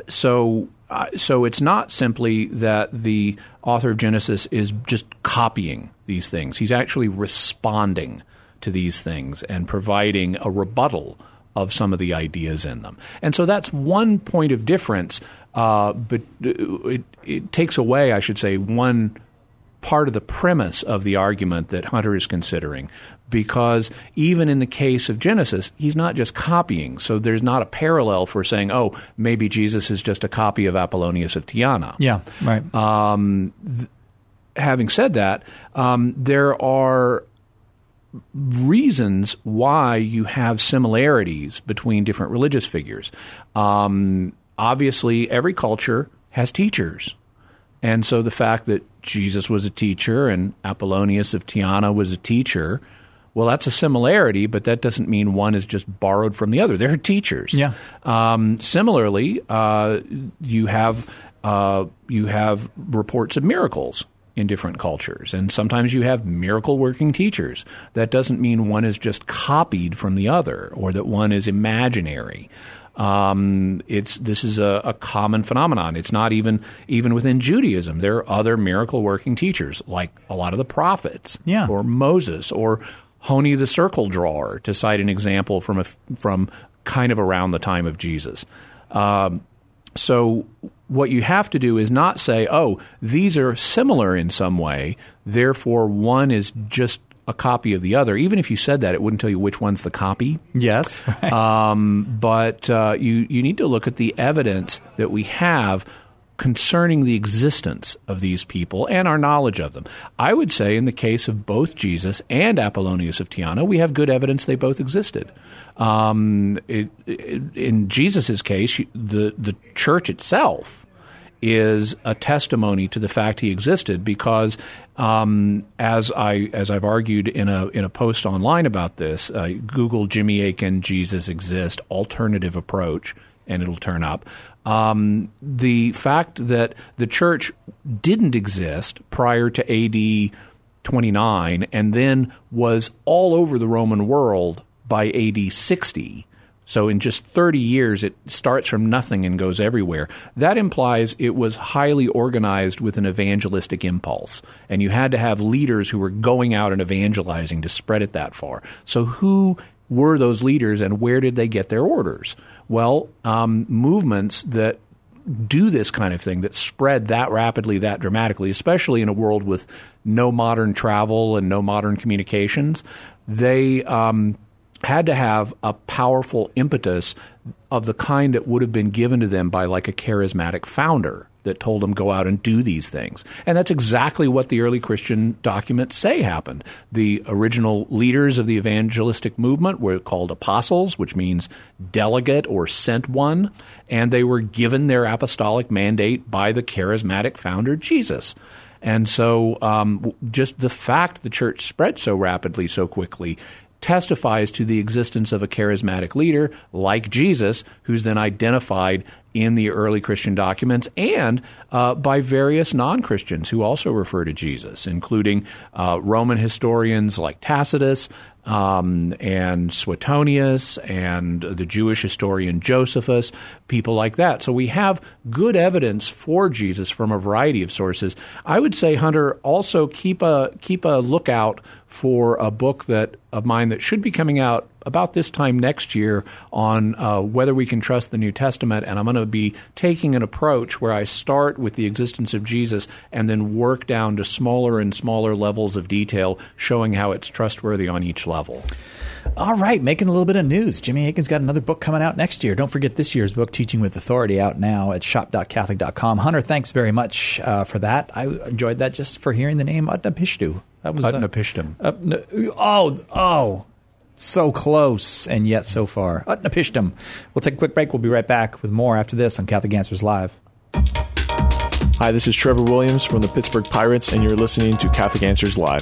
so uh, so it's not simply that the author of Genesis is just copying these things. He's actually responding to these things and providing a rebuttal of some of the ideas in them. And so that's one point of difference, uh, but it, it takes away, I should say, one part of the premise of the argument that Hunter is considering, because even in the case of Genesis, he's not just copying. So there's not a parallel for saying, oh, maybe Jesus is just a copy of Apollonius of Tyana. Yeah, right. Um, th- having said that, um, there are reasons why you have similarities between different religious figures. Um, obviously, every culture has teachers. And so the fact that Jesus was a teacher and Apollonius of Tyana was a teacher, well, that's a similarity, but that doesn't mean one is just borrowed from the other. They're teachers. Yeah. Um, similarly, uh, you have uh, you have reports of miracles in different cultures, and sometimes you have miracle-working teachers. That doesn't mean one is just copied from the other or that one is imaginary. Um, it's this is a, a common phenomenon. It's not even even within Judaism. There are other miracle-working teachers, like a lot of the prophets, Yeah. or Moses, or Honi the circle drawer, to cite an example from a, from kind of around the time of Jesus. Um, so what you have to do is not say, oh, these are similar in some way, therefore one is just a copy of the other. Even if you said that, it wouldn't tell you which one's the copy. Yes. Right. Um, but uh, you, you need to look at the evidence that we have concerning the existence of these people and our knowledge of them. I would say in the case of both Jesus and Apollonius of Tyana, we have good evidence they both existed. Um, it, it, in Jesus' case, the, the church itself is a testimony to the fact he existed, because um, as I as I've argued in a in a post online about this, uh, Google Jimmy Akin Jesus Exist alternative approach, and it'll turn up. Um, the fact that the church didn't exist prior to A D twenty-nine and then was all over the Roman world by A D sixty. So in just thirty years, it starts from nothing and goes everywhere. That implies it was highly organized with an evangelistic impulse, and you had to have leaders who were going out and evangelizing to spread it that far. So who were those leaders, and where did they get their orders? Well, um, movements that do this kind of thing, that spread that rapidly, that dramatically, especially in a world with no modern travel and no modern communications, they um, had to have a powerful impetus of the kind that would have been given to them by like a charismatic founder that told them go out and do these things. And that's exactly what the early Christian documents say happened. The original leaders of the evangelistic movement were called apostles, which means delegate or sent one, and they were given their apostolic mandate by the charismatic founder, Jesus. And so um, just the fact the church spread so rapidly, so quickly, testifies to the existence of a charismatic leader like Jesus, who's then identified in the early Christian documents and uh, by various non-Christians who also refer to Jesus, including uh, Roman historians like Tacitus um, and Suetonius and the Jewish historian Josephus, people like that. So we have good evidence for Jesus from a variety of sources. I would say, Hunter, also keep a keep a lookout for a book that of mine that should be coming out about this time next year on uh, whether we can trust the New Testament. And I'm going to be taking an approach where I start with the existence of Jesus and then work down to smaller and smaller levels of detail, showing how it's trustworthy on each level. All right, making a little bit of news. Jimmy Akin's got another book coming out next year. Don't forget this year's book, Teaching with Authority, out now at shop dot catholic dot com. Hunter, thanks very much uh, for that. I enjoyed that just for hearing the name Utnapishtim. That was Utnapishtim. Uh, uh, oh, oh, so close and yet so far. Utnapishtim. We'll take a quick break. We'll be right back with more after this on Catholic Answers Live. Hi, this is Trevor Williams from the Pittsburgh Pirates, and you're listening to Catholic Answers Live.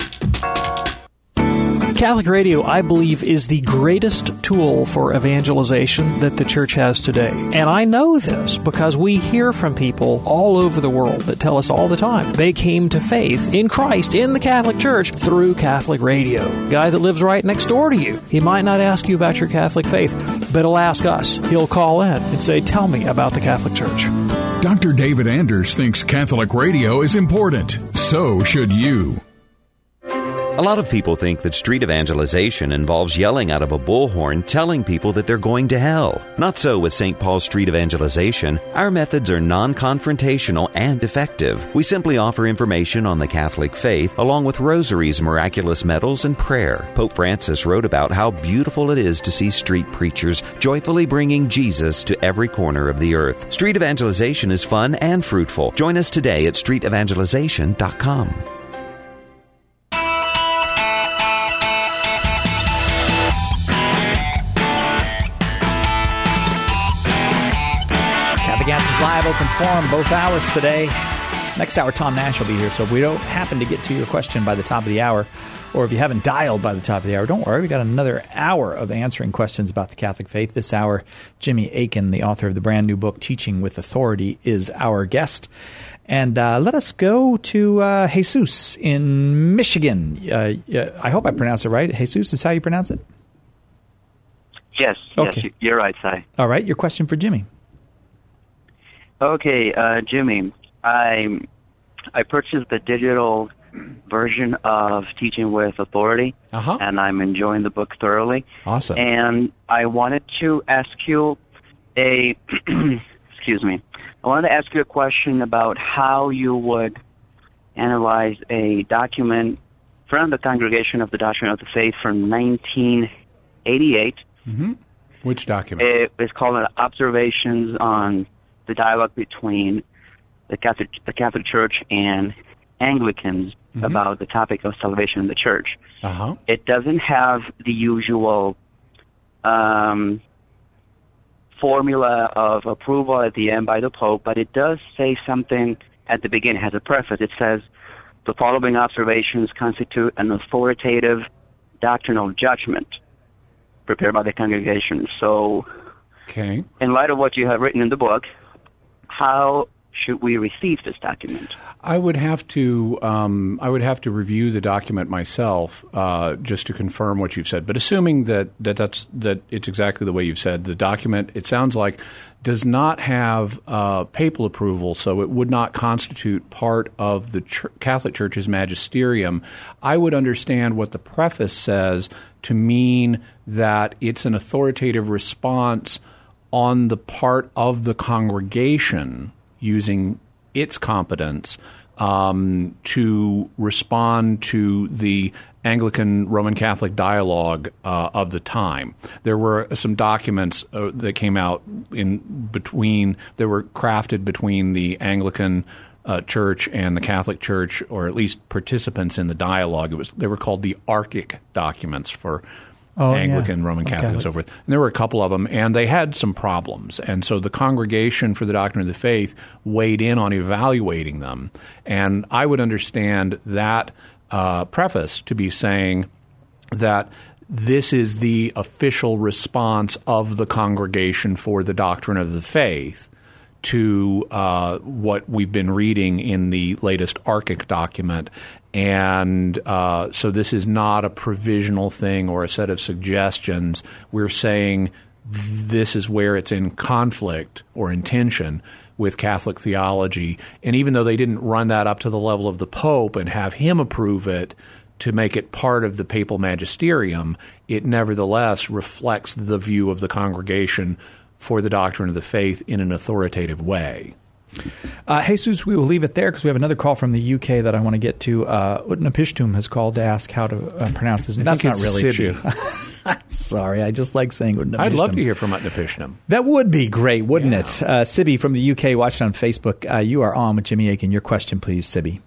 Catholic radio, I believe, is the greatest tool for evangelization that the church has today. And I know this because we hear from people all over the world that tell us all the time they came to faith in Christ, in the Catholic Church, through Catholic radio. Guy that lives right next door to you, he might not ask you about your Catholic faith, but he'll ask us. He'll call in and say, tell me about the Catholic Church. Doctor David Anders thinks Catholic radio is important. So should you. A lot of people think that street evangelization involves yelling out of a bullhorn telling people that they're going to hell. Not so with Saint Paul Street Evangelization. Our methods are non-confrontational and effective. We simply offer information on the Catholic faith along with rosaries, miraculous medals, and prayer. Pope Francis wrote about how beautiful it is to see street preachers joyfully bringing Jesus to every corner of the earth. Street evangelization is fun and fruitful. Join us today at street evangelization dot com. Answers Live, open forum, both hours today. Next hour, Tom Nash will be here. So if we don't happen to get to your question by the top of the hour, or if you haven't dialed by the top of the hour, don't worry. We got another hour of answering questions about the Catholic faith. This hour, Jimmy Akin, the author of the brand new book, Teaching with Authority, is our guest. And uh, let us go to uh, Jesus in Michigan. Uh, I hope I pronounced it right. Jesus is how you pronounce it? Yes, okay. yes, you're right, Si. All right, your question for Jimmy. Okay, uh, Jimmy, I I purchased the digital version of Teaching with Authority, uh-huh. and I'm enjoying the book thoroughly. Awesome. And I wanted to ask you a excuse me. I wanted to ask you a question about how you would analyze a document from the Congregation of the Doctrine of the Faith from nineteen eighty-eight. Mm-hmm. Which document? It is called Observations on the Dialogue Between the Catholic, the Catholic Church and Anglicans mm-hmm. about the topic of salvation in the Church. Uh-huh. It doesn't have the usual um, formula of approval at the end by the Pope, but it does say something at the beginning. It has a preface. It says, the following observations constitute an authoritative doctrinal judgment prepared by the congregation. So, okay. in light of what you have written in the book, how should we receive this document? I would have to um, I would have to review the document myself uh, just to confirm what you've said. But assuming that, that that's that it's exactly the way you've said, the document, it sounds like, does not have uh, papal approval, so it would not constitute part of the Ch- Catholic Church's magisterium. I would understand what the preface says to mean that it's an authoritative response on the part of the congregation using its competence um, to respond to the Anglican Roman Catholic dialogue uh, of the time. There were some documents uh, that came out in between, that were crafted between the Anglican uh, Church and the Catholic Church, or at least participants in the dialogue. It was they were called the Archic documents for Oh, Anglican, yeah. Roman Catholic, Okay. and so forth. And there were a couple of them, and they had some problems. And so the Congregation for the Doctrine of the Faith weighed in on evaluating them. And I would understand that uh, preface to be saying that this is the official response of the Congregation for the Doctrine of the Faith to uh, what we've been reading in the latest Archic document. And uh, so this is not a provisional thing or a set of suggestions. We're saying this is where it's in conflict or in tension with Catholic theology. And even though they didn't run that up to the level of the Pope and have him approve it to make it part of the papal magisterium, it nevertheless reflects the view of the Congregation for the Doctrine of the Faith in an authoritative way. Uh, Jesus, we will leave it there because we have another call from the U K that I want to get to. Uh, Utnapishtim has called to ask how to uh, pronounce his name. That's not really Sibi. true. I'm sorry. I just like saying Utnapishtim. I'd love to hear from Utnapishtim. That would be great, wouldn't yeah. it? Uh, Sibi from the U K, watched on Facebook. Uh, you are on with Jimmy Akin. Your question, please, Sibi.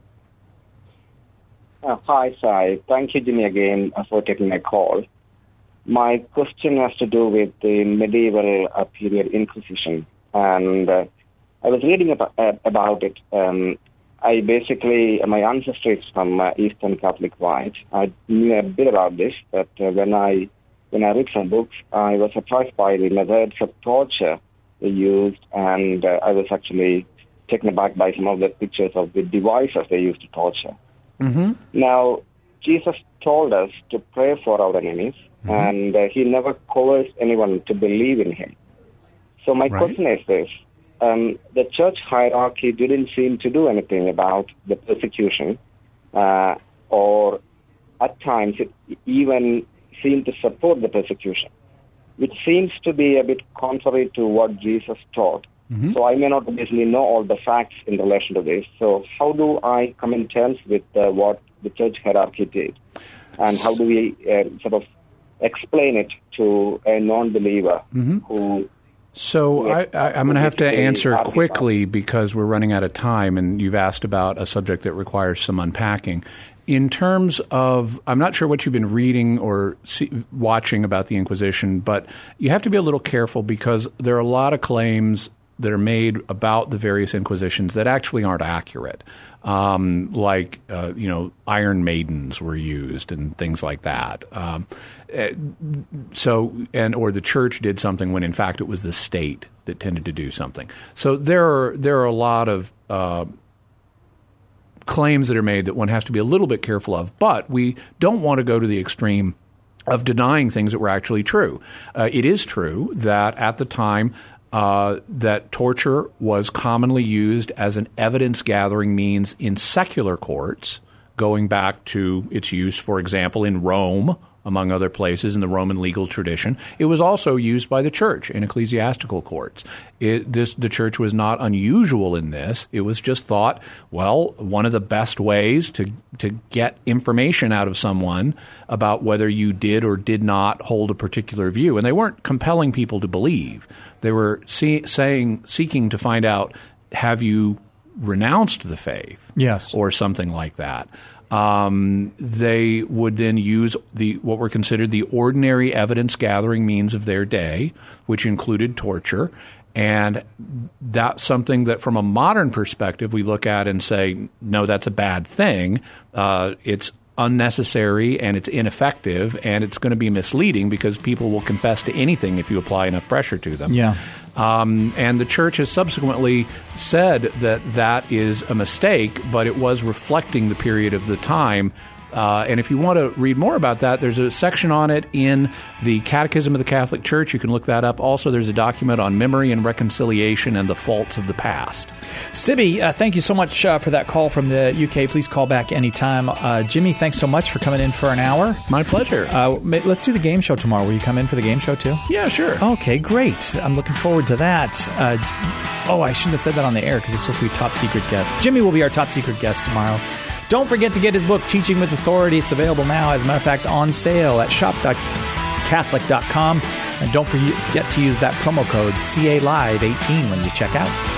Uh, hi, Sai. Thank you, Jimmy, again uh, for taking my call. My question has to do with the medieval uh, period Inquisition, and uh, I was reading about, uh, about it. Um, I basically, my ancestry is from uh, Eastern Catholic Rite. I knew a bit about this, but uh, when I when I read some books, I was surprised by the methods of torture they used, and uh, I was actually taken aback by some of the pictures of the devices they used to torture. Mm-hmm. Now, Jesus told us to pray for our enemies, mm-hmm. and uh, he never coerced anyone to believe in him. So my right. question is this. Um, the church hierarchy didn't seem to do anything about the persecution, uh, or at times it even seemed to support the persecution, which seems to be a bit contrary to what Jesus taught. Mm-hmm. So I may not obviously know all the facts in relation to this. So how do I come in terms with uh, what the church hierarchy did? And how do we uh, sort of explain it to a non-believer mm-hmm. who... So I, I, I'm going to have to answer quickly because we're running out of time, and you've asked about a subject that requires some unpacking. In terms of, I'm not sure what you've been reading or see, watching about the Inquisition, but you have to be a little careful because there are a lot of claims that are made about the various Inquisitions that actually aren't accurate. Um, like, uh, you know, Iron Maidens were used and things like that. Um, so, and or the church did something when in fact it was the state that tended to do something. So there are there are a lot of uh, claims that are made that one has to be a little bit careful of, but we don't want to go to the extreme of denying things that were actually true. Uh, it is true that at the time Uh, that torture was commonly used as an evidence-gathering means in secular courts, going back to its use, for example, in Rome, among other places in the Roman legal tradition. It was also used by the church in ecclesiastical courts. It, this, the church was not unusual in this. It was just thought, well, one of the best ways to, to get information out of someone about whether you did or did not hold a particular view. And they weren't compelling people to believe. They were see, saying, seeking to find out, have you renounced the faith? Yes. Or something like that. Um, they would then use the what were considered the ordinary evidence-gathering means of their day, which included torture. And that's something that from a modern perspective we look at and say, no, that's a bad thing. Uh, it's unnecessary and it's ineffective and it's going to be misleading because people will confess to anything if you apply enough pressure to them. Yeah. Um, and the church has subsequently said that that is a mistake, but it was reflecting the period of the time. Uh, and if you want to read more about that, there's a section on it in the Catechism of the Catholic Church. You can look that up. Also, there's a document on memory and reconciliation and the faults of the past. Sibby, uh, thank you so much uh, for that call from the U K. Please call back anytime. Uh, Jimmy, thanks so much for coming in for an hour. My pleasure. Uh, let's do the game show tomorrow. Will you come in for the game show too? Yeah, sure. Okay, great. I'm looking forward to that. Uh, oh, I shouldn't have said that on the air because it's supposed to be top secret guest. Jimmy will be our top secret guest tomorrow. Don't forget to get his book, Teaching with Authority. It's available now, as a matter of fact, on sale at shop dot catholic dot com. And don't forget to use that promo code C A Live eighteen when you check out.